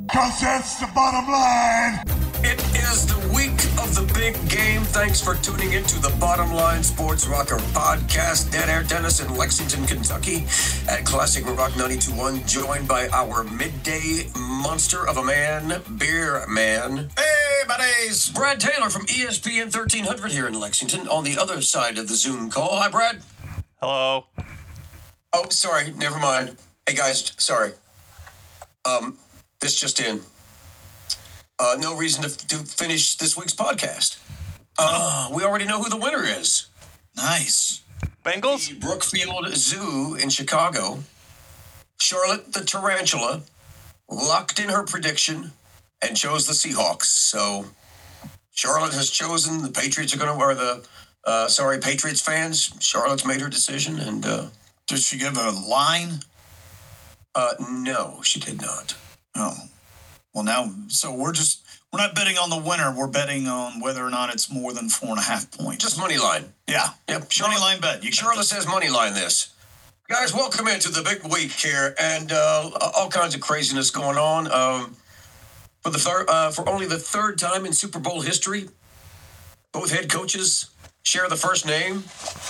'Cause that's the bottom line. It is the week of the big game. Thanks for tuning into the Bottom Line Sports Rocker podcast. Dead Air Dennis in Lexington, Kentucky at Classic Rock 92.1, joined by our midday monster of a man, Beer Man. Hey, buddies! Brad Taylor from ESPN 1300 here in Lexington on the other side of the Zoom call. Hi, Brad. Hello. Oh, sorry. Never mind. Hey, guys. Sorry. This just in. No reason to finish this week's podcast. We already know who the winner is. Nice. Bengals? The Brookfield Zoo in Chicago. Charlotte the Tarantula locked in her prediction and chose the Seahawks. So Charlotte has chosen. The Patriots are going to, or the, Patriots fans, Charlotte's made her decision. And Did she give a line? no, she did not. Oh. Well, now, so we're not betting on the winner. We're betting on whether or not it's more than 4.5 points. Just money line. Yeah. Yep. Money line bet. Charlotte says money line this. Guys, welcome into the big week here, and all kinds of craziness going on. For only the third time in Super Bowl history, both head coaches share the first name.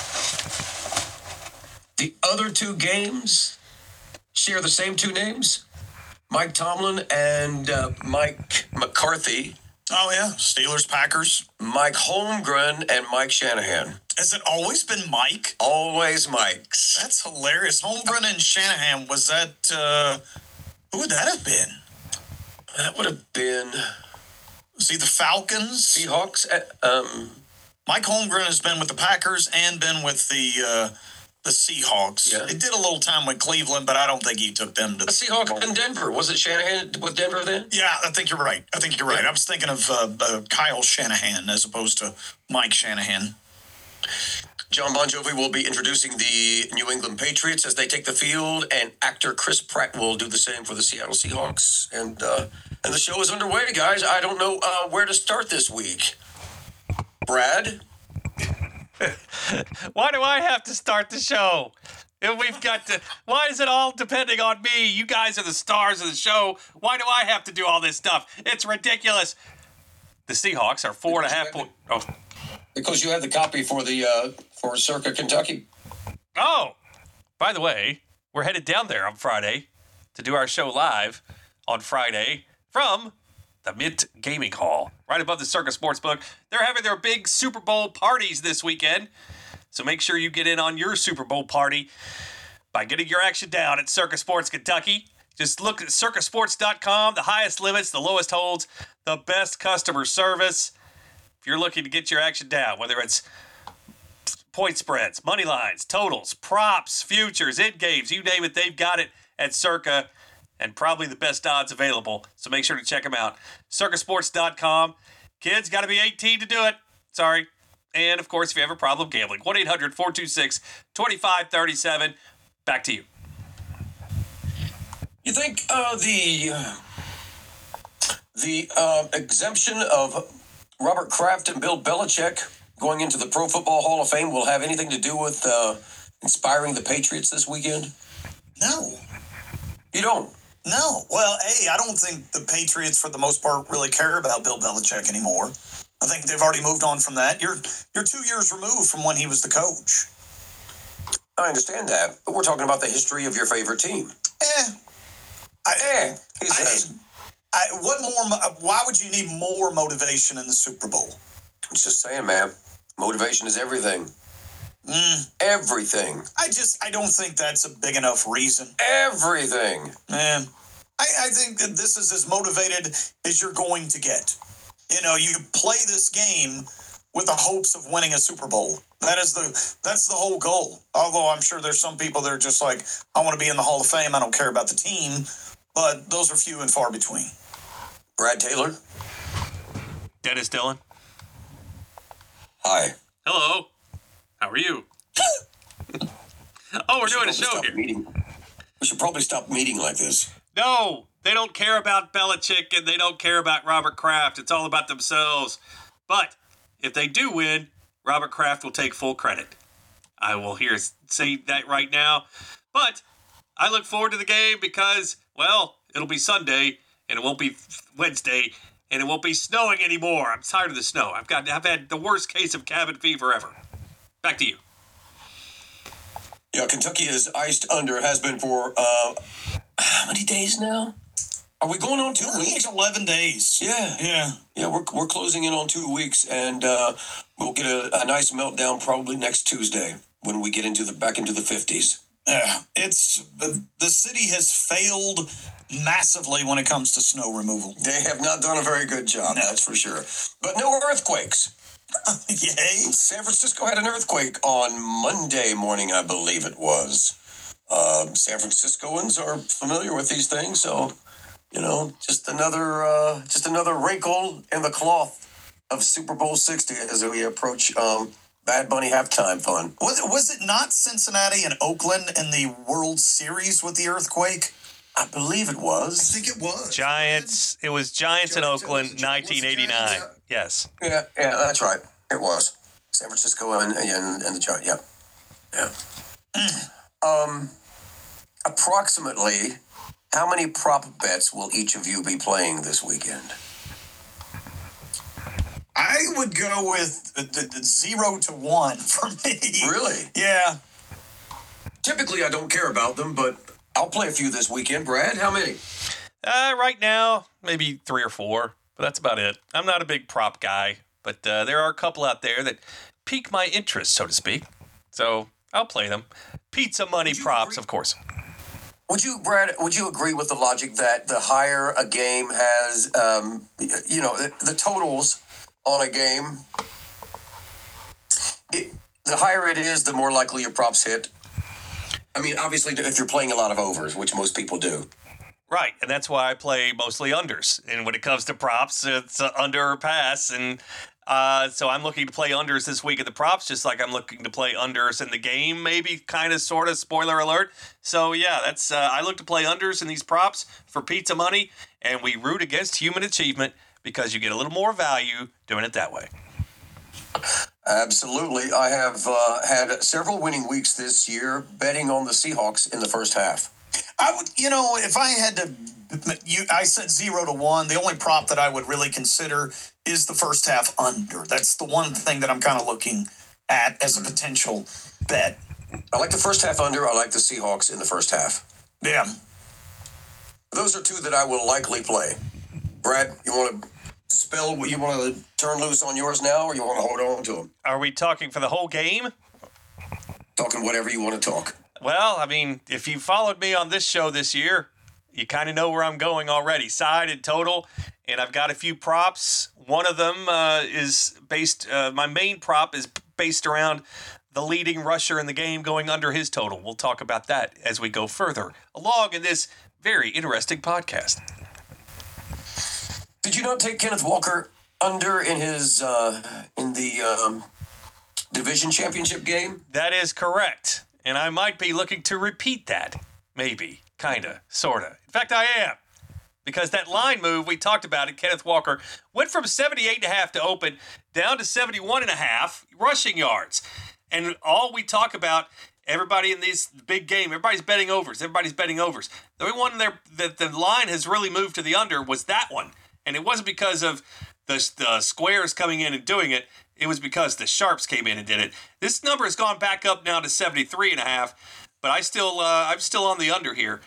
The other two games share the same two names. Mike Tomlin and Mike McCarthy. Oh, yeah. Steelers, Packers. Mike Holmgren and Mike Shanahan. Has it always been Mike? Always Mike's. That's hilarious. Holmgren and Shanahan, was that, who would that have been? That would have been Was he the Falcons? Seahawks. Mike Holmgren has been with the Packers and been with the Seahawks. Yeah. He did a little time with Cleveland, but I don't think he took them to The Seahawks in Denver. Was it Shanahan with Denver then? Yeah, I think you're right. I was thinking of Kyle Shanahan as opposed to Mike Shanahan. John Bon Jovi will be introducing the New England Patriots as they take the field, and actor Chris Pratt will do the same for the Seattle Seahawks. And the show is underway, guys. I don't know where to start this week. Brad? Why do I have to start the show? Why is it all depending on me? You guys are the stars of the show. Why do I have to do all this stuff? It's ridiculous. The Seahawks are 4.5 points. Oh. Because you have the copy for for Circa Kentucky. Oh, by the way, we're headed down there on Friday to do our show live on Friday from the Mint Gaming Hall, right above the Circa Sportsbook. They're having their big Super Bowl parties this weekend, so make sure you get in on your Super Bowl party by getting your action down at Circa Sports Kentucky. Just look at circasports.com, the highest limits, the lowest holds, the best customer service. If you're looking to get your action down, whether it's point spreads, money lines, totals, props, futures, in games, you name it, they've got it at Circa. And probably the best odds available. So make sure to check them out. Circasports.com. Kids, got to be 18 to do it. Sorry. And, of course, if you have a problem gambling, 1-800-426-2537. Back to you. You think the exemption of Robert Kraft and Bill Belichick going into the Pro Football Hall of Fame will have anything to do with inspiring the Patriots this weekend? No. You don't? No. Well, I don't think the Patriots, for the most part, really care about Bill Belichick anymore. I think they've already moved on from that. You're 2 years removed from when he was the coach. I understand that, but we're talking about the history of your favorite team. He says. Why would you need more motivation in the Super Bowl? I'm just saying, man. Motivation is everything. Everything. I don't think that's a big enough reason. Everything. I think that this is as motivated as you're going to get. You know, you play this game with the hopes of winning a Super Bowl. That's the whole goal. Although I'm sure there's some people that are just like, I want to be in the Hall of Fame. I don't care about the team. But those are few and far between. Brad Taylor. Dennis Dillon. Hi. Hello. How are you? We're doing a show here. We should probably stop meeting like this. No, they don't care about Belichick and they don't care about Robert Kraft. It's all about themselves. But if they do win, Robert Kraft will take full credit. I will say that right now. But I look forward to the game because, well, it'll be Sunday and it won't be Wednesday, and it won't be snowing anymore. I'm tired of the snow. I've had the worst case of cabin fever ever. Back to you. Yeah, Kentucky is iced under, has been for how many days now? Are we going on 2 weeks? 11 days. Yeah. We're closing in on 2 weeks, and we'll get a nice meltdown probably next Tuesday when we get back into the 50s. Yeah, it's the city has failed massively when it comes to snow removal. They have not done a very good job, that's for sure. But no earthquakes. Yay! San Francisco had an earthquake on Monday morning, I believe it was. San Franciscoans are familiar with these things, so just another wrinkle in the cloth of Super Bowl 60 as we approach Bad Bunny halftime fun. Was it not Cincinnati and Oakland in the World Series with the earthquake? I believe it was. I think it was. Giants. It was Giants in Oakland, 1989. Yes. Yeah, that's right. It was San Francisco and the Giants. Yeah. Approximately, how many prop bets will each of you be playing this weekend? I would go with the 0 to 1 for me. Really? Yeah. Typically, I don't care about them, but I'll play a few this weekend. Brad, how many? Right now, maybe 3 or 4, but that's about it. I'm not a big prop guy, but there are a couple out there that pique my interest, so to speak. So I'll play them. Pizza money props, of course. Would you agree with the logic that the higher a game has, the totals on a game, the higher it is, the more likely your props hit? I mean, obviously, if you're playing a lot of overs, which most people do. Right, and that's why I play mostly unders. And when it comes to props, it's under or pass. And so I'm looking to play unders this week at the props, just like I'm looking to play unders in the game, maybe, kind of, sort of, spoiler alert. So, yeah, that's I look to play unders in these props for pizza money, and we root against human achievement because you get a little more value doing it that way. Absolutely. I have had several winning weeks this year betting on the Seahawks in the first half. I would, if I had to, I said 0 to 1. The only prop that I would really consider is the first half under. That's the one thing that I'm kind of looking at as a potential bet. I like the first half under. I like the Seahawks in the first half. Yeah. Those are two that I will likely play. Brad, you want to you want to turn loose on yours now, or you want to hold on to them? Are we talking for the whole game? Talking whatever you want to talk. Well, I mean, if you followed me on this show this year, you kind of know where I'm going already, side and total, and I've got a few props. One of them is based, my main prop is based around the leading rusher in the game going under his total. We'll talk about that as we go further along in this very interesting podcast. Did you not take Kenneth Walker under in his in the division championship game? That is correct. And I might be looking to repeat that. Maybe. Kinda. Sorta. In fact, I am. Because that line move we talked about at Kenneth Walker went from 78.5 to open down to 71.5 rushing yards. And all we talk about, everybody in this big game, everybody's betting overs. The only one there that the line has really moved to the under was that one. And it wasn't because of the squares coming in and doing it. It was because the sharps came in and did it. This number has gone back up now to 73.5, but I'm still on the under here.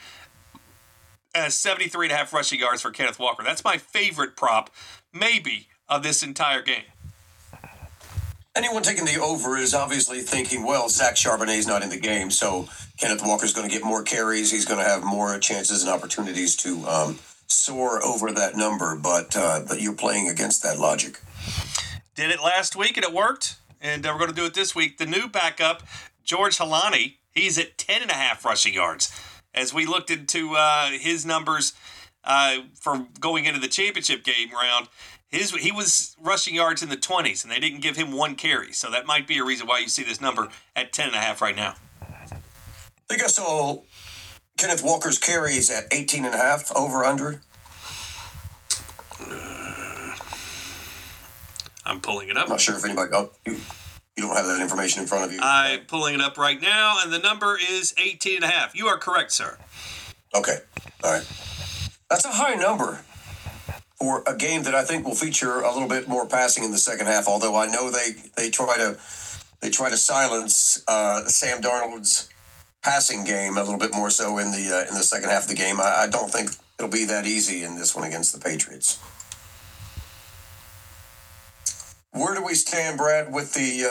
73.5 rushing yards for Kenneth Walker. That's my favorite prop, maybe, of this entire game. Anyone taking the over is obviously thinking, well, Zach Charbonnet's not in the game, so Kenneth Walker's going to get more carries. He's going to have more chances and opportunities to soar over that number, but you're playing against that logic. Did it last week and it worked, and we're going to do it this week. The new backup, George Halani, he's at 10.5 rushing yards. As we looked into his numbers for going into the championship game round, he was rushing yards in the 20s, and they didn't give him one carry. So that might be a reason why you see this number at 10.5 right now. I think I saw Kenneth Walker's carries at 18.5, over, under. I'm pulling it up. I'm not sure if anybody... Oh, you don't have that information in front of you. I'm pulling it up right now, and the number is 18.5. You are correct, sir. Okay. All right. That's a high number. for a game that I think will feature a little bit more passing in the second half. Although I know they try to silence Sam Darnold's passing game a little bit more so in the second half of the game. I don't think it'll be that easy in this one against the Patriots. Where do we stand, Brad, with the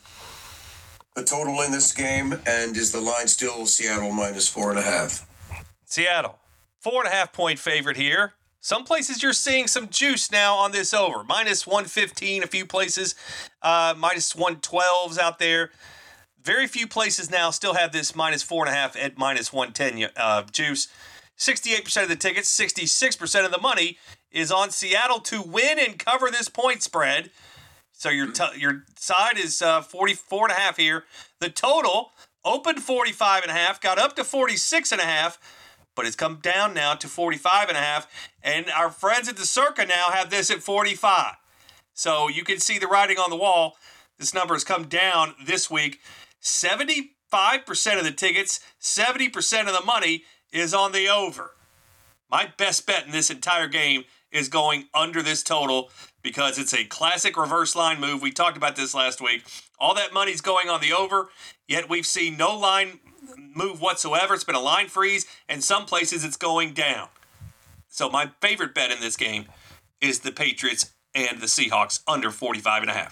total in this game, and is the line still Seattle minus 4.5? Seattle, 4.5-point favorite here. Some places you're seeing some juice now on this over. Minus 115 a few places, minus 112s out there. Very few places now still have this minus 4.5 at minus 110 juice. 68% of the tickets, 66% of the money is on Seattle to win and cover this point spread. So your side is 44.5 here. The total opened 45.5, got up to 46.5, but it's come down now to 45.5. And our friends at the Circa now have this at 45. So you can see the writing on the wall. This number has come down this week. 75% of the tickets, 70% of the money is on the over. My best bet in this entire game is going under this total because it's a classic reverse line move. We talked about this last week. All that money's going on the over, yet we've seen no line move whatsoever. It's been a line freeze, and some places it's going down. So my favorite bet in this game is the Patriots and the Seahawks under 45.5.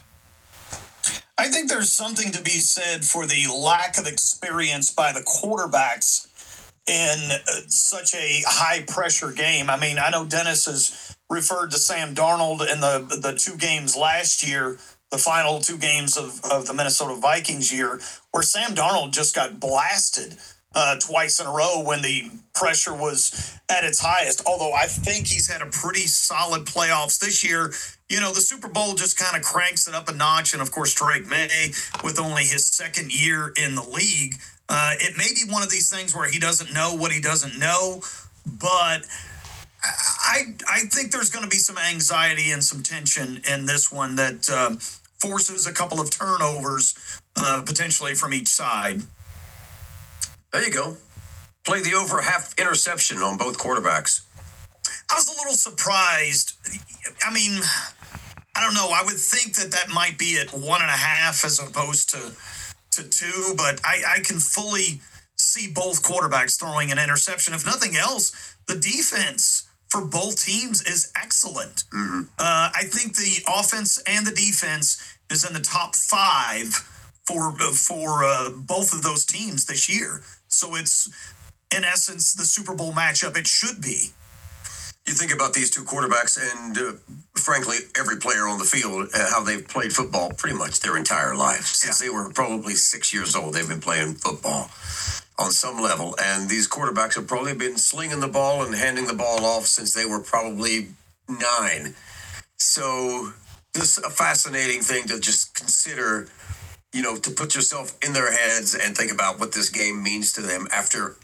I think there's something to be said for the lack of experience by the quarterbacks in such a high-pressure game. I mean, I know Dennis has referred to Sam Darnold in the two games last year, the final two games of the Minnesota Vikings year, where Sam Darnold just got blasted twice in a row when the pressure was at its highest. Although I think he's had a pretty solid playoffs this year. You know, the Super Bowl just kind of cranks it up a notch. And, of course, Drake May, with only his second year in the league, it may be one of these things where he doesn't know what he doesn't know. But I think there's going to be some anxiety and some tension in this one that forces a couple of turnovers potentially from each side. There you go. Play the over half interception on both quarterbacks. I was a little surprised. I mean, I don't know. I would think that might be at 1.5 as opposed to 2, but I can fully see both quarterbacks throwing an interception. If nothing else, the defense for both teams is excellent. Mm-hmm. I think the offense and the defense is in the top 5 for both of those teams this year. So it's, in essence, the Super Bowl matchup it should be. You think about these two quarterbacks and, frankly, every player on the field, how they've played football pretty much their entire life. Since they were probably 6 years old, they've been playing football on some level. And these quarterbacks have probably been slinging the ball and handing the ball off since they were probably 9. So this is a fascinating thing to just consider, you know, to put yourself in their heads and think about what this game means to them after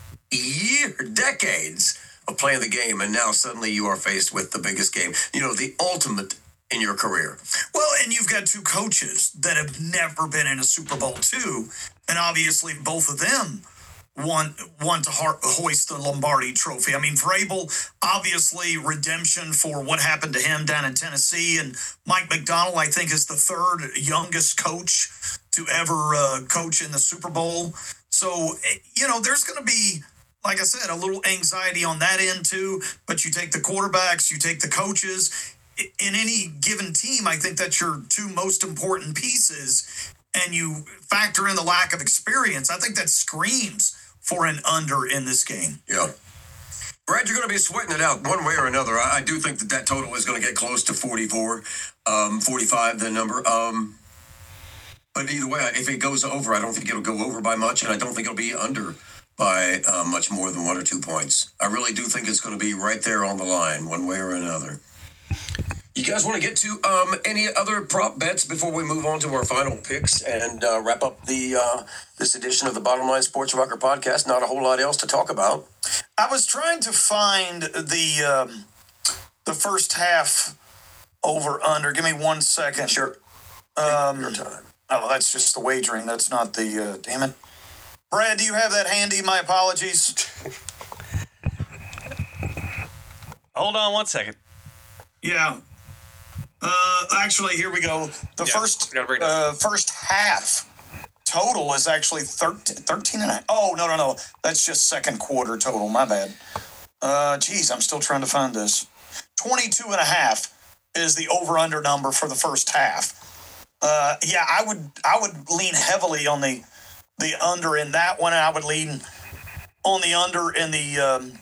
decades of playing the game, and now suddenly you are faced with the biggest game, you know, the ultimate in your career. Well, and you've got two coaches that have never been in a Super Bowl too, and obviously both of them want to hoist the Lombardi Trophy. I mean, Vrabel, obviously redemption for what happened to him down in Tennessee, and Mike Macdonald, I think, is the third youngest coach to ever coach in the Super Bowl. So, you know, there's going to be, like I said, a little anxiety on that end too, but you take the quarterbacks, you take the coaches. In any given team, I think that's your two most important pieces, and you factor in the lack of experience. I think that screams for an under in this game. Yeah. Brad, you're going to be sweating it out one way or another. I do think that total is going to get close to 44, 45, the number. But either way, if it goes over, I don't think it'll go over by much, and I don't think it'll be under by much more than 1 or 2 points. I really do think it's going to be right there on the line, one way or another. You guys want to get to any other prop bets before we move on to our final picks and wrap up this edition of the Bottom Line Sports Rocker podcast? Not a whole lot else to talk about. I was trying to find the first half over under. Give me 1 second. Sure. Your time. Oh, that's just the wagering. That's not the damn it. Brad, do you have that handy? My apologies. Hold on 1 second. Yeah. Actually, here we go. The first half total is actually 13 and a half. Oh, no. That's just second quarter total. My bad. Geez, I'm still trying to find this. 22 and a half is the over-under number for the first half. Yeah, I would lean heavily on the under in that one, and I would lean on the under in the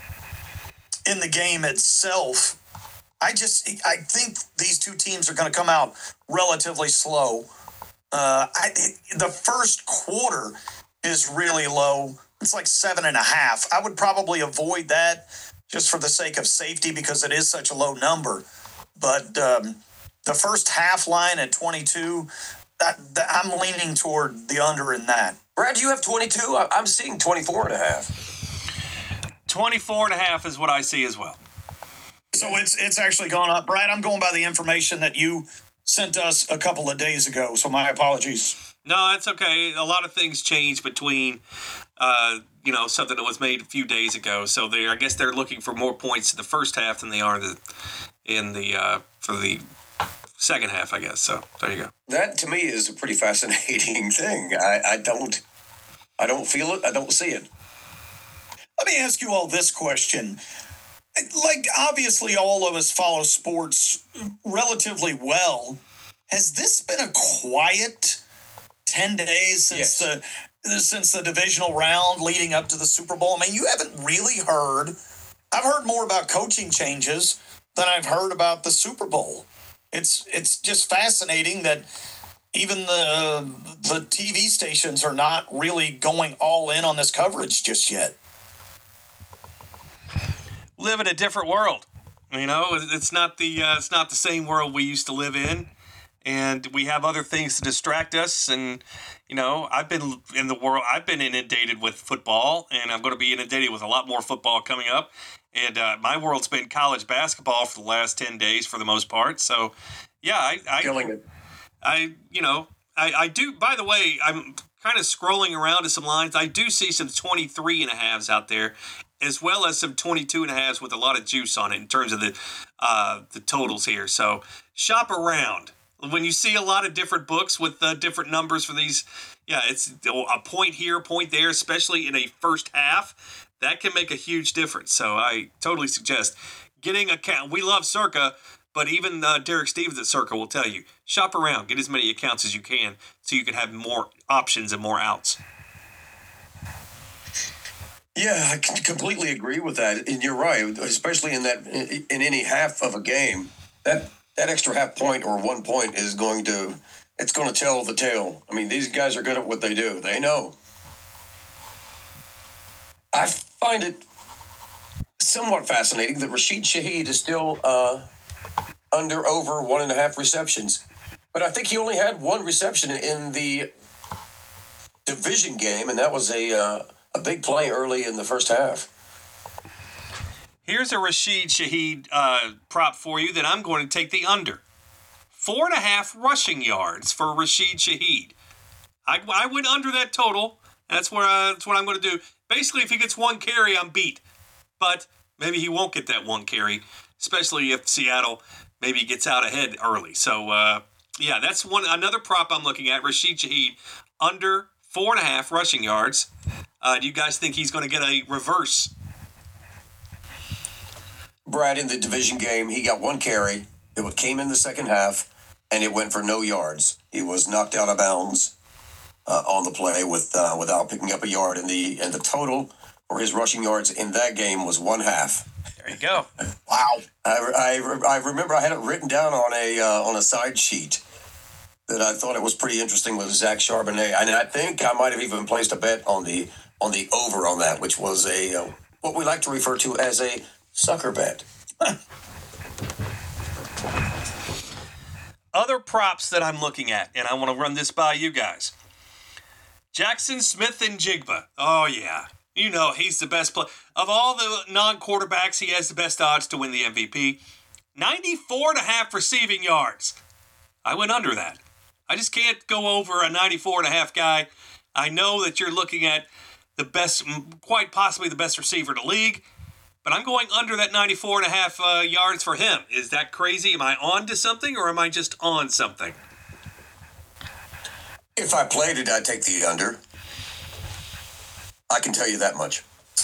game itself. I think these two teams are going to come out relatively slow. The first quarter is really low. It's like 7.5. I would probably avoid that just for the sake of safety because it is such a low number. But the first half line at 22, I'm leaning toward the under in that. Brad, do you have 22? I'm seeing 24 and a half. 24 and a half is what I see as well. So it's actually gone up. Brad, I'm going by the information that you sent us a couple of days ago, so my apologies. No, that's okay. A lot of things changed between, something that was made a few days ago. So I guess they're looking for more points in the first half than they are for the second half, I guess. So there you go. That to me is a pretty fascinating thing. I don't feel it. I don't see it. Let me ask you all this question. Like, obviously, all of us follow sports relatively well. Has this been a quiet 10 days since the divisional round leading up to the Super Bowl? I mean, you haven't really heard. I've heard more about coaching changes than I've heard about the Super Bowl. It's just fascinating that even the TV stations are not really going all in on this coverage just yet. Live in a different world. It's not the same world we used to live in, and we have other things to distract us. And I've been inundated with football, and I'm going to be inundated with a lot more football coming up. And my world's been college basketball for the last 10 days for the most part. So, yeah, Killing it. I do. By the way, I'm kind of scrolling around to some lines. I do see some 23 and a halves out there, as well as some 22 and a halves with a lot of juice on it in terms of the totals here. So shop around. When you see a lot of different books with different numbers for these, it's a point here, a point there, especially in a first half. That can make a huge difference. So I totally suggest getting a count. We love Circa, but even Derek Stevens at Circa will tell you, shop around, get as many accounts as you can so you can have more options and more outs. Yeah, I completely agree with that. And you're right, especially in any half of a game, that extra half point or 1 point is going to tell the tale. I mean, these guys are good at what they do. They know. I find it somewhat fascinating that Rashid Shaheed is still over 1.5 receptions. But I think he only had one reception in the division game, and that was a big play early in the first half. Here's a Rashid Shaheed prop for you that I'm going to take the under. 4.5 rushing yards for Rashid Shaheed. I went under that total. That's what I'm going to do. Basically, if he gets one carry, I'm beat. But maybe he won't get that one carry, especially if Seattle maybe gets out ahead early. So, that's another prop I'm looking at. Rashid Shaheed, under 4.5 rushing yards. Do you guys think he's going to get a reverse? Brad, in the division game, he got one carry. It came in the second half, and it went for no yards. He was knocked out of bounds on the play without picking up a yard. And the total for his rushing yards in that game was 1/2. There you go. Wow. I remember I had it written down on a side sheet that I thought it was pretty interesting with Zach Charbonnet, and I think I might have even placed a bet on the over on that, which was what we like to refer to as a sucker bet. Other props that I'm looking at, and I want to run this by you guys. Jackson Smith-Njigba. Oh, yeah. He's the best player. Of all the non-quarterbacks, he has the best odds to win the MVP. 94.5 receiving yards. I went under that. I just can't go over a 94.5 guy. I know that you're looking at the best, quite possibly the best receiver in the league. but I'm going under that 94.5 yards for him. Is that crazy? Am I on to something, or am I just on something? If I played it, I'd take the under. I can tell you that much.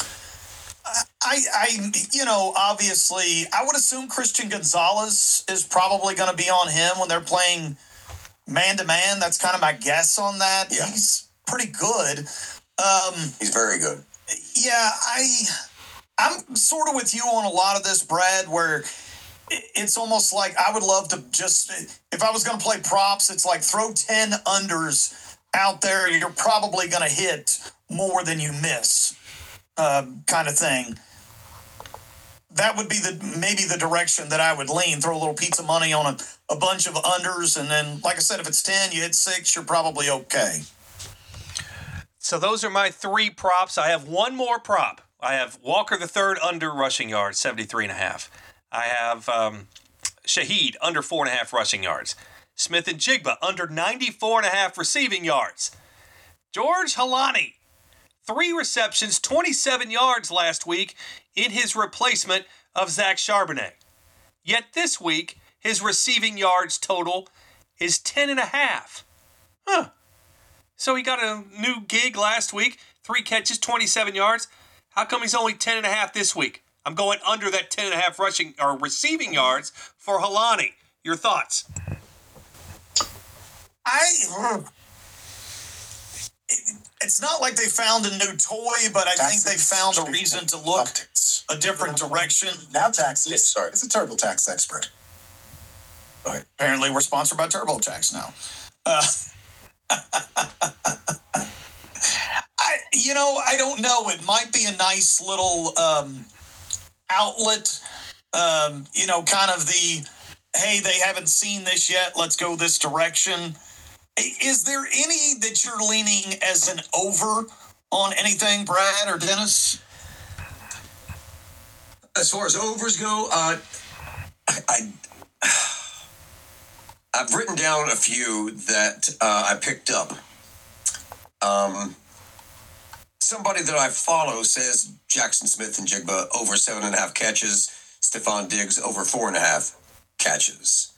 Obviously, I would assume Christian Gonzalez is probably going to be on him when they're playing man-to-man. That's kind of my guess on that. Yeah. He's pretty good. He's very good. Yeah, I'm sort of with you on a lot of this, Brad, where it's almost like I would love to just, if I was going to play props, it's like throw 10 unders out there. You're probably going to hit more than you miss, kind of thing. That would be maybe the direction that I would lean. Throw a little pizza money on a bunch of unders, and then, like I said, if it's 10, you hit 6, you're probably okay. So those are my 3 props. I have one more prop. I have Walker III under rushing yards, 73.5. I have Shaheed under 4.5 rushing yards. Smith and Jigba under 94.5 receiving yards. George Halani, 3 receptions, 27 yards last week in his replacement of Zach Charbonnet. Yet this week, his receiving yards total is 10.5. So he got a new gig last week, 3 catches, 27 yards. How come he's only 10.5 this week? I'm going under that 10.5 rushing or receiving yards for Halani. Your thoughts? It's not like they found a new toy, but I think they found a reason to look a different direction. Now taxes. Sorry, it's a TurboTax expert. Apparently, we're sponsored by TurboTax now. I don't know. It might be a nice little outlet. Kind of the, hey, they haven't seen this yet. Let's go this direction. Is there any that you're leaning as an over on anything, Brad or Dennis? As far as overs go, I've written down a few that I picked up. Somebody that I follow says Jackson Smith and Jigba over 7.5 catches. Stephon Diggs over 4.5 catches.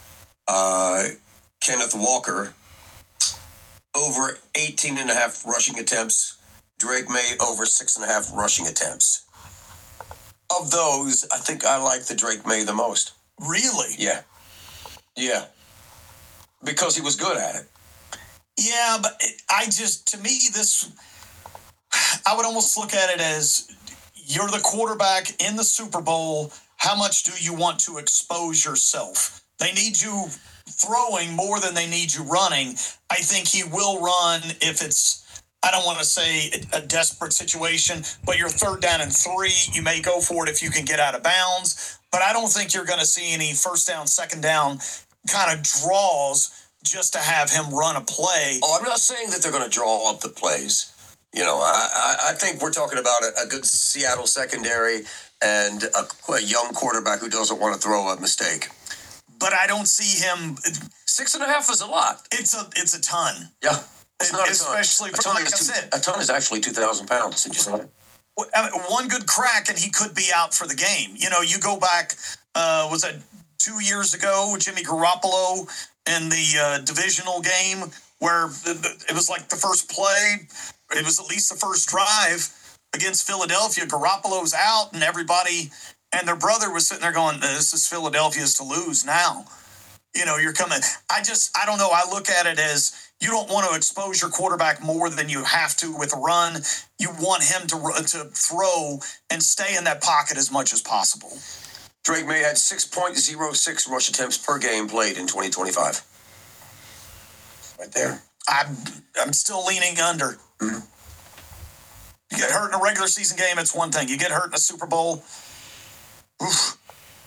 Kenneth Walker over 18.5 rushing attempts. Drake May over 6.5 rushing attempts. Of those, I think I like the Drake May the most. Really? Yeah. Because he was good at it. Yeah, but to me, I would almost look at it as you're the quarterback in the Super Bowl. How much do you want to expose yourself? They need you throwing more than they need you running. I think he will run if it's, I don't want to say a desperate situation, but you're 3rd down and 3. You may go for it if you can get out of bounds. But I don't think you're going to see any 1st down, 2nd down kind of draws just to have him run a play. Oh, I'm not saying that they're going to draw up the plays. I think we're talking about a good Seattle secondary and a young quarterback who doesn't want to throw a mistake. But I don't see him. 6.5 is a lot. It's a ton. Yeah, it's not especially a ton. Like I said, a ton is actually 2,000 pounds. One good crack and he could be out for the game. You go back. Was that 2 years ago? Jimmy Garoppolo in the divisional game where it was like the first play. It was at least the first drive against Philadelphia. Garoppolo's out, and everybody and their brother was sitting there going, this is Philadelphia's to lose now. You're coming. I don't know. I look at it as you don't want to expose your quarterback more than you have to with a run. You want him to throw and stay in that pocket as much as possible. Drake May had 6.06 rush attempts per game played in 2025. Right there. I'm still leaning under. Mm-hmm. You get hurt in a regular season game, it's one thing. You get hurt in a Super Bowl. Oof.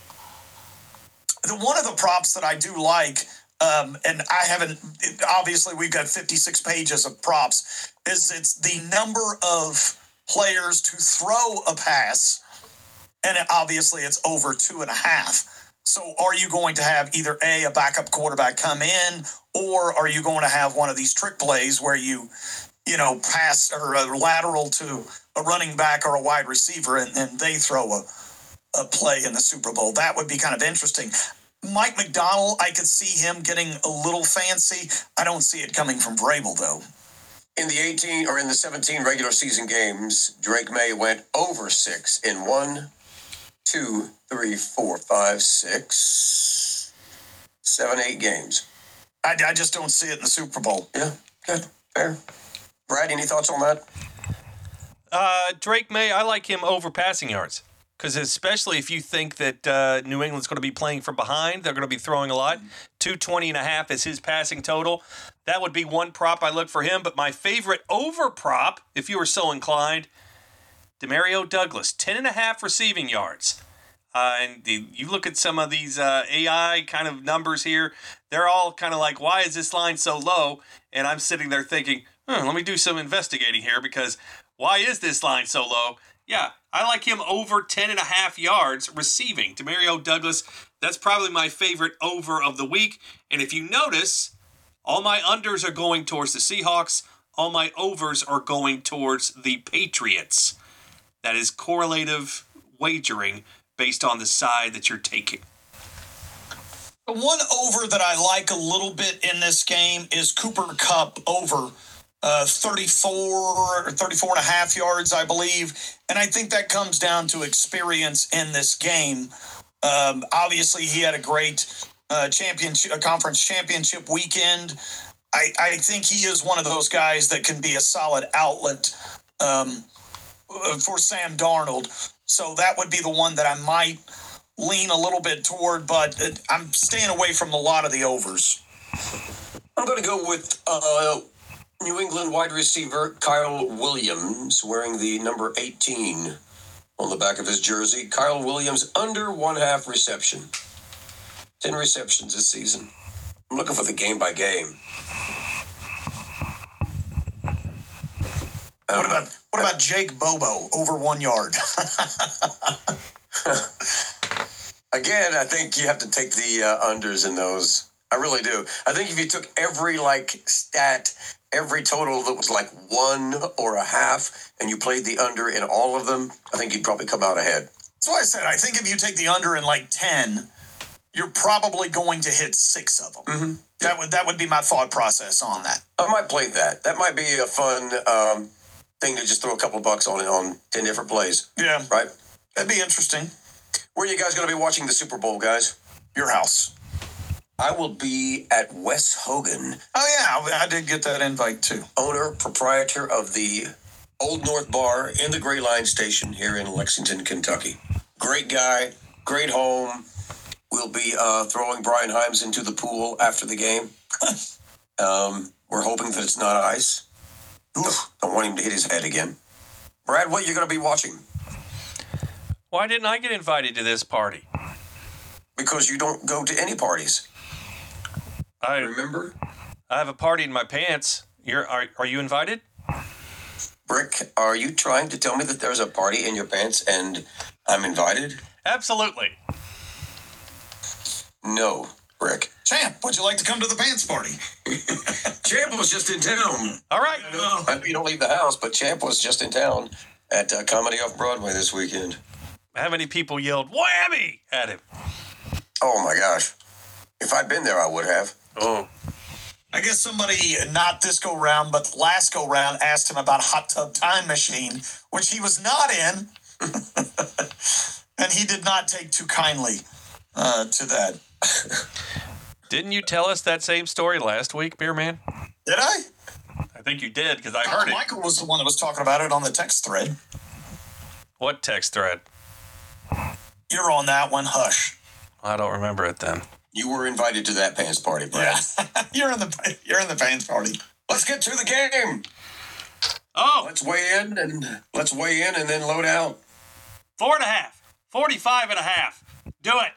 One of the props that I do like, and I haven't, obviously we've got 56 pages of props, is it's the number of players to throw a pass, and obviously it's over 2.5. So are you going to have either a backup quarterback come in, or are you going to have one of these trick plays where you pass or lateral to a running back or a wide receiver, and they throw a play in the Super Bowl. That would be kind of interesting. Mike McDonald, I could see him getting a little fancy. I don't see it coming from Vrabel, though. In the 17 regular season games, Drake May went over 6 in 1, 2, 3, 4, 5, 6, 7, 8 games. I just don't see it in the Super Bowl. Yeah, good, fair. Brad, any thoughts on that? Drake May, I like him over passing yards. Because especially if you think that New England's going to be playing from behind, they're going to be throwing a lot. 220.5 is his passing total. That would be one prop I look for him. But my favorite over prop, if you were so inclined, Demario Douglas, 10.5 receiving yards. You look at some of these AI kind of numbers here, they're all kind of like, why is this line so low? And I'm sitting there thinking, let me do some investigating here because why is this line so low? Yeah, I like him over 10.5 yards receiving. Demario Douglas, that's probably my favorite over of the week. And if you notice, all my unders are going towards the Seahawks. All my overs are going towards the Patriots. That is correlative wagering based on the side that you're taking. The one over that I like a little bit in this game is Cooper Kupp over 34 or 34 and a half yards, I believe. And I think that comes down to experience in this game. Obviously, he had a great conference championship weekend. I think he is one of those guys that can be a solid outlet for Sam Darnold. So that would be the one that I might lean a little bit toward, but I'm staying away from a lot of the overs. I'm going to go with New England wide receiver Kyle Williams, wearing the number 18 on the back of his jersey. Kyle Williams under 1/2 reception. 10 receptions this season. I'm looking for the game by game. What about Jake Bobo over 1 yard? Again, I think you have to take the unders in those. I really do. I think if you took every stat, every total that was 1 or a half, and you played the under in all of them, I think you'd probably come out ahead. That's why I said I think if you take the under in 10, you're probably going to hit 6 of them. Mm-hmm. That would be my thought process on that. I might play that. That might be a fun thing to just throw a couple bucks on 10 different plays. Yeah. Right? That'd be interesting. Where are you guys going to be watching the Super Bowl, guys? Your house. I will be at Wes Hogan. Oh, yeah. I did get that invite, too. Owner, proprietor of the Old North Bar in the Gray Line Station here in Lexington, Kentucky. Great guy, great home. We'll be throwing Brian Himes into the pool after the game. We're hoping that it's not ice. Don't want him to hit his head again. Brad, what are you going to be watching? Why didn't I get invited to this party? Because you don't go to any parties. Remember? I have a party in my pants. Are you invited? Brick, are you trying to tell me that there's a party in your pants and I'm invited? Absolutely. No, Brick. Champ, would you like to come to the pants party? Champ was just in town. All right. You don't leave the house, but Champ was just in town at Comedy Off Broadway this weekend. How many people yelled whammy at him? Oh, my gosh. If I'd been there, I would have. Oh. I guess somebody, not this go-round, but last go-round, asked him about Hot Tub Time Machine, which he was not in. And he did not take too kindly to that. Didn't you tell us that same story last week, Beer Man? Did I? I think you did, because I heard it. Michael was the one that was talking about it on the text thread. What text thread? You're on that one, hush. I don't remember it then. You were invited to that pants party, Brad. Yeah. you're in the pants party. Let's get to the game. Oh. Let's weigh in and then load out. 4.5. 45.5. Do it.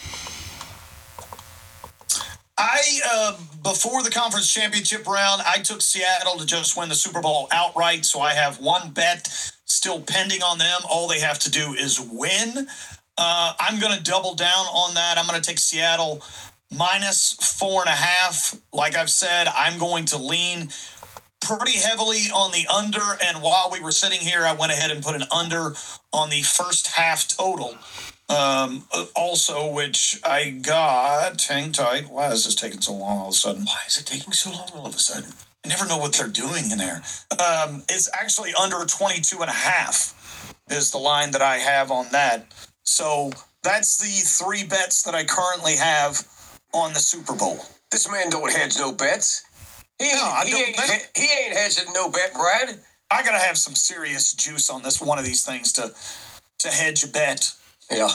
Before the conference championship round, I took Seattle to just win the Super Bowl outright, so I have one bet still pending on them. All they have to do is win. I'm going to double down on that. I'm going to take Seattle minus 4.5. Like I've said, I'm going to lean pretty heavily on the under, and while we were sitting here, I went ahead and put an under on the first half total. Also, which I got. Hang tight. Why is this taking so long all of a sudden? Why is it taking so long all of a sudden? I never know what they're doing in there. It's actually under 22.5 is the line that I have on that. So that's the 3 bets that I currently have on the Super Bowl. This man don't hedge no bets. He ain't hedging no bet, Brad. I gotta have some serious juice on this one of these things to hedge a bet. Yeah.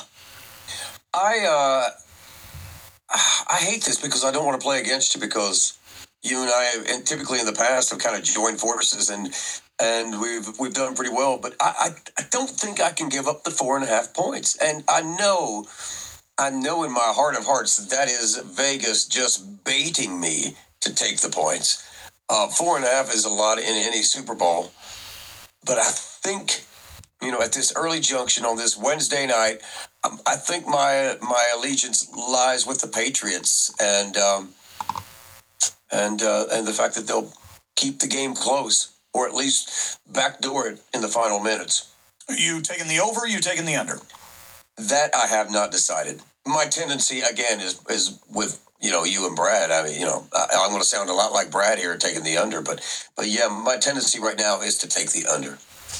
I hate this because I don't want to play against you, because you and I, and typically in the past, have kind of joined forces and we've done pretty well. But I don't think I can give up the 4.5 points. And I know in my heart of hearts that is Vegas just baiting me to take the points. 4.5 is a lot in any Super Bowl. But I think, at this early junction on this Wednesday night, I think my allegiance lies with the Patriots and the fact that they'll keep the game close, or at least backdoor it in the final minutes. Are you taking the over, or are you taking the under? That I have not decided. My tendency, again, is with, you and Brad. I mean, I'm going to sound a lot like Brad here taking the under, but yeah, my tendency right now is to take the under.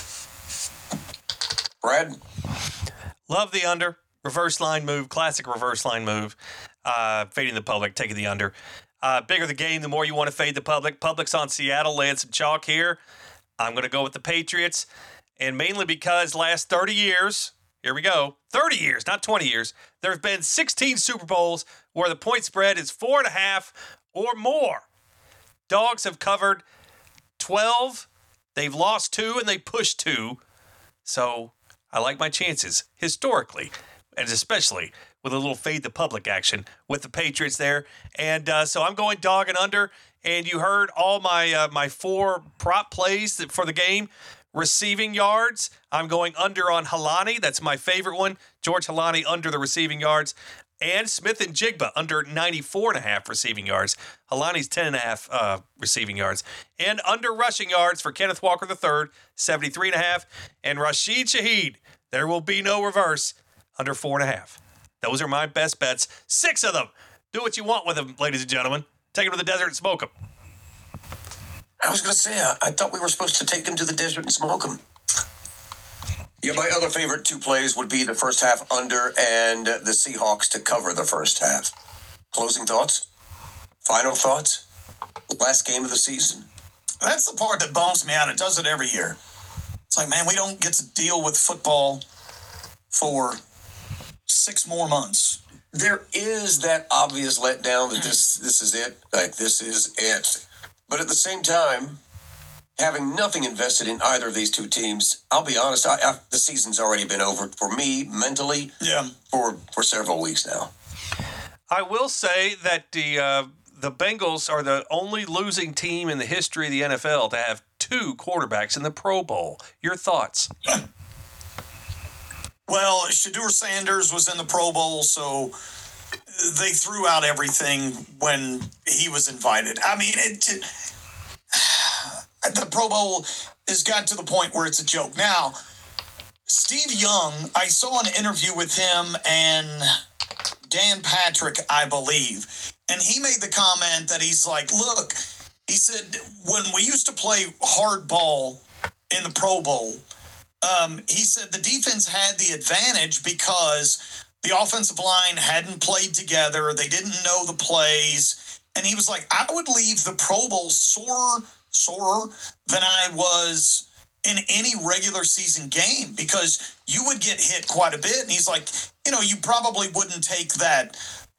Brad? Love the under. Reverse line move, classic reverse line move. Fading the public, taking the under. Bigger the game, the more you want to fade the public. Public's on Seattle, laying some chalk here. I'm going to go with the Patriots, and mainly because last 30 years, here we go, 30 years, not 20 years, there have been 16 Super Bowls where the point spread is 4.5 or more. Dogs have covered 12. They've lost 2, and they pushed 2. So I like my chances historically, and especially with a little fade the public action with the Patriots there. And so I'm going dog and under. And you heard all my 4 prop plays for the game. Receiving yards, I'm going under on Helani. That's my favorite one. George Helani under the receiving yards. And Smith and Jigba under 94.5 receiving yards. Helani's 10.5 receiving yards. And under rushing yards for Kenneth Walker III, 73.5. And Rashid Shaheed, there will be no reverse, under 4.5. Those are my best bets. 6 of them. Do what you want with them, ladies and gentlemen. Take them to the desert and smoke them. I was going to say, I thought we were supposed to take them to the desert and smoke them. Yeah, my other favorite 2 plays would be the first half under and the Seahawks to cover the first half. Closing thoughts? Final thoughts? Last game of the season? That's the part that bums me out. It does it every year. It's like, man, we don't get to deal with football for 6 more months. There is that obvious letdown that this is it. Like, this is it. But at the same time, having nothing invested in either of these 2 teams, I'll be honest, the season's already been over for me mentally. Yeah. For several weeks now. I will say that the Bengals are the only losing team in the history of the NFL to have 2 quarterbacks in the Pro Bowl. Your thoughts? Well, Shadur Sanders was in the Pro Bowl, so they threw out everything when he was invited. I mean, the Pro Bowl has got to the point where it's a joke. Now, Steve Young, I saw an interview with him and Dan Patrick, I believe, and he made the comment that he's like, look, he said, when we used to play hard ball in the Pro Bowl, he said the defense had the advantage because the offensive line hadn't played together. They didn't know the plays. And he was like, I would leave the Pro Bowl sorer than I was in any regular season game because you would get hit quite a bit. And he's like, you probably wouldn't take that,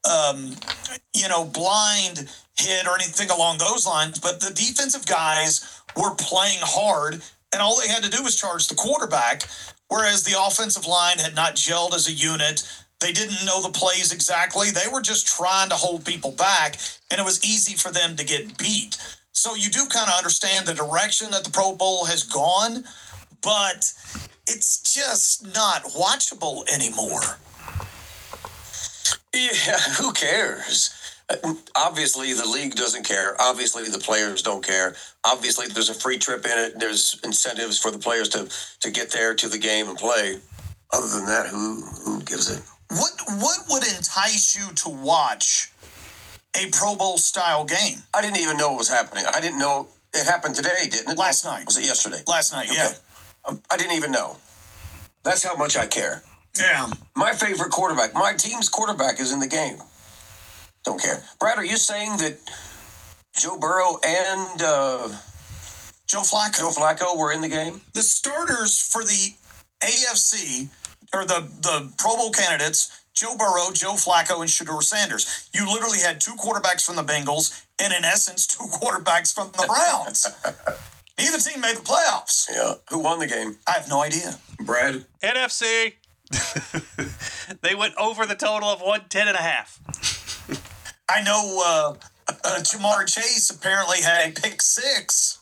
blind hit or anything along those lines. But the defensive guys were playing hard, and all they had to do was charge the quarterback, whereas the offensive line had not gelled as a unit. They didn't know the plays exactly. They were just trying to hold people back, and it was easy for them to get beat. So you do kind of understand the direction that the Pro Bowl has gone, but it's just not watchable anymore. Yeah, who cares? Obviously, the league doesn't care. Obviously, the players don't care. Obviously, there's a free trip in it. There's incentives for the players to get there to the game and play. Other than that, who gives it? What would entice you to watch a Pro Bowl style game? I didn't even know it was happening. I didn't know it happened today, didn't it? Last night. Was it yesterday? Last night, yeah. I didn't even know. That's how much I care. Yeah. My favorite quarterback, my team's quarterback is in the game. Don't care. Brad, are you saying that Joe Burrow and Joe Flacco were in the game? The starters for the AFC, or the Pro Bowl candidates, Joe Burrow, Joe Flacco, and Shedeur Sanders. You literally had two quarterbacks from the Bengals and, in essence, two quarterbacks from the Browns. Neither team made the playoffs. Yeah. Who won the game? I have no idea. Brad? NFC. They went over the total of 110.5. I know Jamar Chase apparently had a pick six.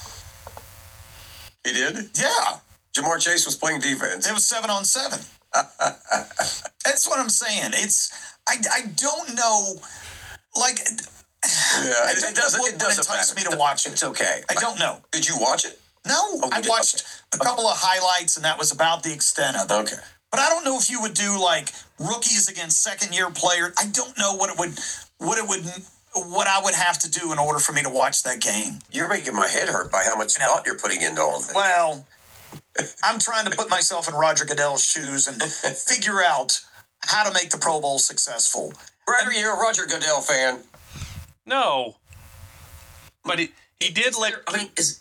He did? Yeah. Jamar Chase was playing defense. It was 7-on-7. That's what I'm saying. I don't know, like, yeah, it doesn't entice matter. me to watch it. It's okay. I don't know. Did you watch it? No, I watched a couple of highlights, and that was about the extent of it. Okay. But I don't know if you would do like rookies against second-year players. I don't know what I would have to do in order for me to watch that game. You're making my head hurt by how much thought you're putting into all of this. Well, I'm trying to put myself in Roger Goodell's shoes and figure out how to make the Pro Bowl successful. Brad, are you a Roger Goodell fan? No. But he did let... I mean, is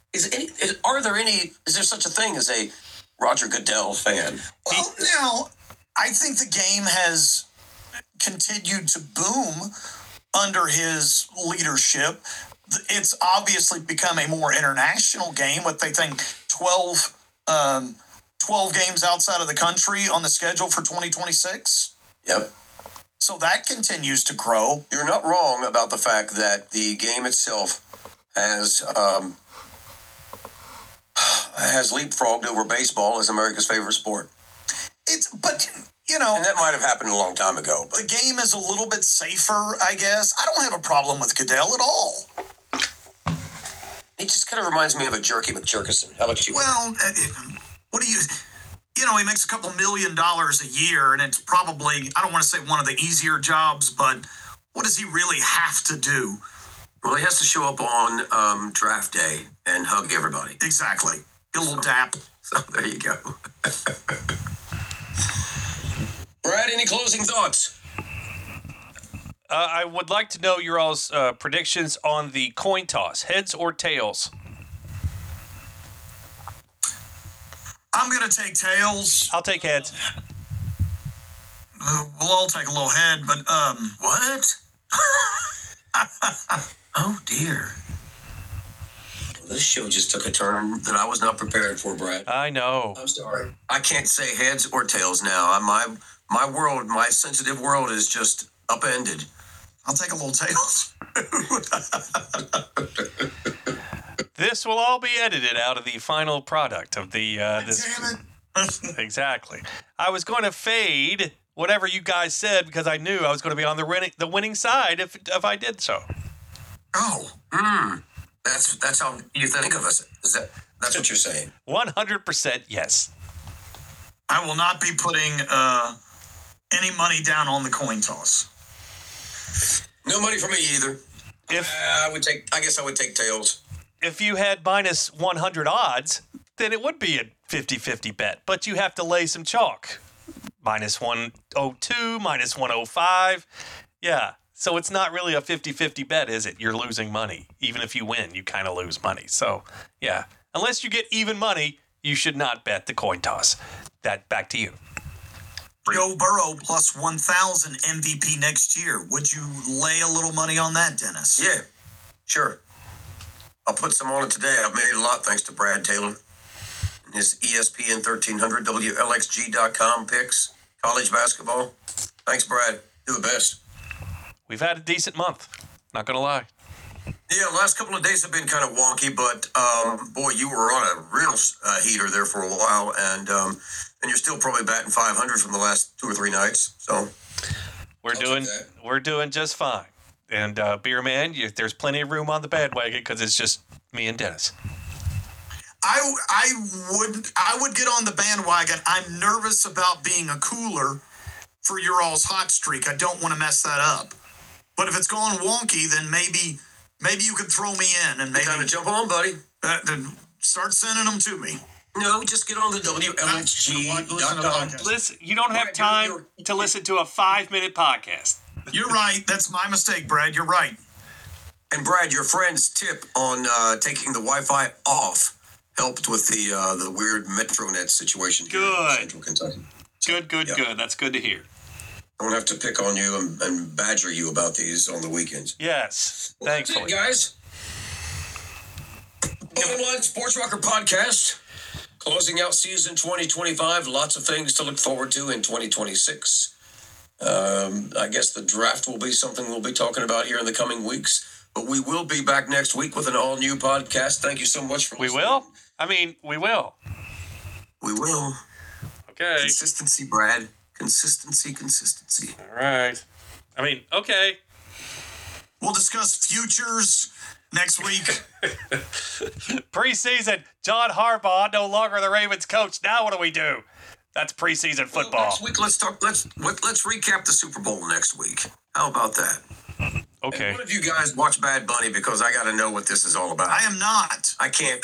there such a thing as a Roger Goodell fan? Well, now, I think the game has continued to boom under his leadership. It's obviously become a more international game with, I think, 12 games outside of the country on the schedule for 2026. Yep. So that continues to grow. You're not wrong about the fact that the game itself has leapfrogged over baseball as America's favorite sport. But you know, and that might have happened a long time ago. But the game is a little bit safer, I guess. I don't have a problem with Goodell at all. He just kind of reminds me of a Jerky McJerkison. How about you? Well, what do you... You know, he makes a couple $1 million a year, and it's probably, I don't want to say one of the easier jobs, but what does he really have to do? Well, he has to show up on draft day and hug everybody. Exactly. Get a little dap. So there you go. Brad, any closing thoughts? I would like to know your all's predictions on the coin toss. Heads or tails? I'm going to take tails. I'll take heads. We'll all take a little head, but, What? Oh, dear. This show just took a turn that I was not prepared for, Brad. I know. I'm sorry. I can't say heads or tails now. My world, my sensitive world is just upended. I'll take a little tails. This will all be edited out of the final product of the this. Damn it. Exactly. I was going to fade whatever you guys said because I knew I was going to be on the winning side if I did so. Oh. That's how you think of us. That's what you're saying? 100% yes. I will not be putting any money down on the coin toss. No money for me either. I guess I would take tails. If you had minus 100 odds, then it would be a 50-50 bet. But you have to lay some chalk. Minus 102, minus 105. Yeah. So it's not really a 50-50 bet, is it? You're losing money. Even if you win, you kind of lose money. So, yeah. Unless you get even money, you should not bet the coin toss. That back to you. Joe Burrow plus 1,000 MVP next year. Would you lay a little money on that, Dennis? Yeah, sure. I'll put some on it today. I've made it a lot thanks to Brad Taylor and his ESPN 1300 WLXG.com picks, college basketball. Thanks, Brad. Do the best. We've had a decent month. Not going to lie. Yeah, last couple of days have been kind of wonky, but boy, you were on a real heater there for a while, and you're still probably batting 500 from the last 2 or 3 nights. So we're doing just fine. And Beer Man, there's plenty of room on the bandwagon because it's just me and Dennis. I would get on the bandwagon. I'm nervous about being a cooler for your all's hot streak. I don't want to mess that up. But if it's going wonky, then maybe you could throw me in and maybe Time to jump on, buddy. then start sending them to me. No, just get on the WLHG.com. Listen, you don't have time to listen to a 5-minute podcast. You're right. That's my mistake, Brad. You're right. And Brad, your friend's tip on taking the Wi-Fi off helped with the weird MetroNet situation here in Central Kentucky. Good. That's good to hear. I won't have to pick on you and badger you about these on the weekends. Yes, Well, that's thankfully. it, guys. Bottom Line Sports Rocker Podcast. Closing out season 2025. Lots of things to look forward to in 2026. I guess the draft will be something we'll be talking about here in the coming weeks. But we will be back next week with an all-new podcast. Thank you so much for listening. We will? I mean, we will. We will. Okay. Consistency, Brad. Consistency. All right. I mean, okay. We'll discuss futures next week. Preseason, John Harbaugh no longer the Ravens coach. Now what do we do? That's preseason Well, football. next week, let's recap the Super Bowl next week. How about that? Okay. And one of you guys watch Bad Bunny because I got to know what this is all about. I am not. I can't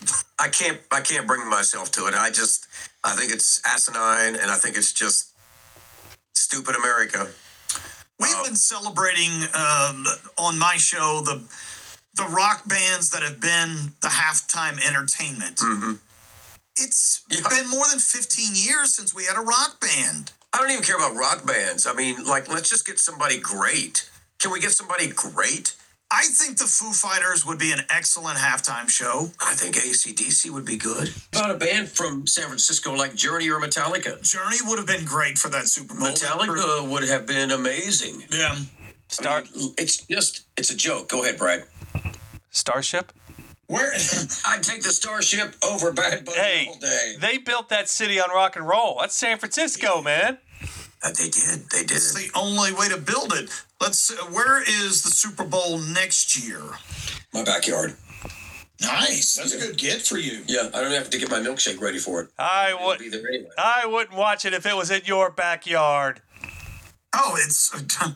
bring myself to it. I think it's asinine, and I think it's just stupid America. We've been celebrating on my show the rock bands that have been the halftime entertainment. Mm-hmm. It's been more than 15 years since we had a rock band. I don't even care about rock bands. I mean, let's just get somebody great. Can we get somebody great? I think the Foo Fighters would be an excellent halftime show. I think AC/DC would be good. About a band from San Francisco like Journey or Metallica. Journey would have been great for that Super Bowl. Metallica would have been amazing. Yeah. I mean, it's a joke. Go ahead, Brad. Starship? Where? I'd take the Starship over Bad Bunny all day. They built that city on rock and roll. That's San Francisco, man. They did. It's the only way to build it. Where is the Super Bowl next year? My backyard. Nice. That's a good get for you. Yeah, I don't have to get my milkshake ready for it. It'll be there anyway. I wouldn't watch it if it was in your backyard. Oh, it's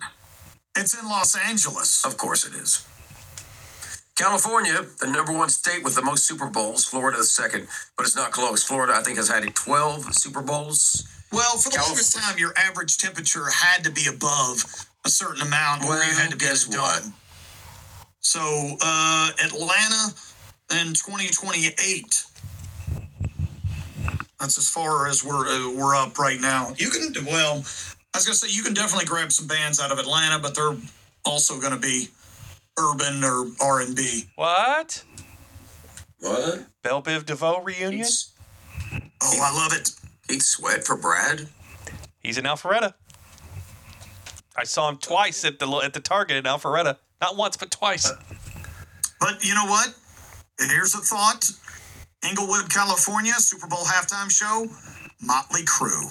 in Los Angeles. Of course it is. California, the number one state with the most Super Bowls. Florida is second, but it's not close. Florida, I think, has had 12 Super Bowls. Well, for the longest time, your average temperature had to be above a certain amount where you had to get it done. So, Atlanta in 2028. That's as far as we're up right now. You can, well, I was going to say, you can definitely grab some bands out of Atlanta, but they're also going to be urban or R&B. What? What? Belle Biv DeVoe reunion? Oh, I love it. Keith Sweat for Brad. He's in Alpharetta. I saw him twice at the Target in Alpharetta. Not once, but twice. But you know what? Here's a thought. Inglewood, California, Super Bowl halftime show, Motley Crue.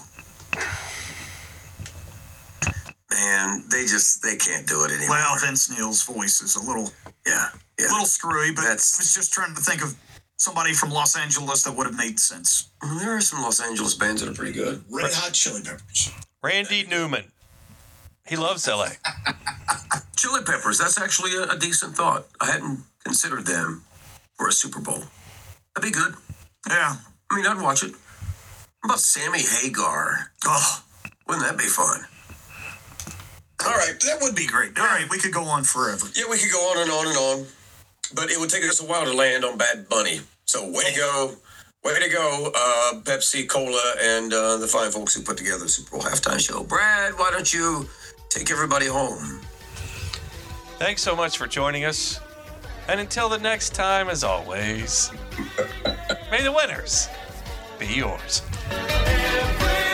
Man, they can't do it anymore. Well, Vince Neil's voice is a little screwy, but I was just trying to think of somebody from Los Angeles that would have made sense. There are some Los Angeles bands that are pretty good. Red Hot Chili Peppers. Randy Newman. He loves LA. Chili Peppers, that's actually a decent thought. I hadn't considered them for a Super Bowl. That'd be good. Yeah. I mean, I'd watch it. What about Sammy Hagar? Oh, Wouldn't that be fun? all right. That would be great. All right. We could go on forever. Yeah, we could go on and on and on. But it would take us a while to land on Bad Bunny. So way to go, Pepsi, Cola, and the fine folks who put together the Super Bowl halftime show. Brad, why don't you take everybody home? Thanks so much for joining us. And until the next time, as always, may the winners be yours.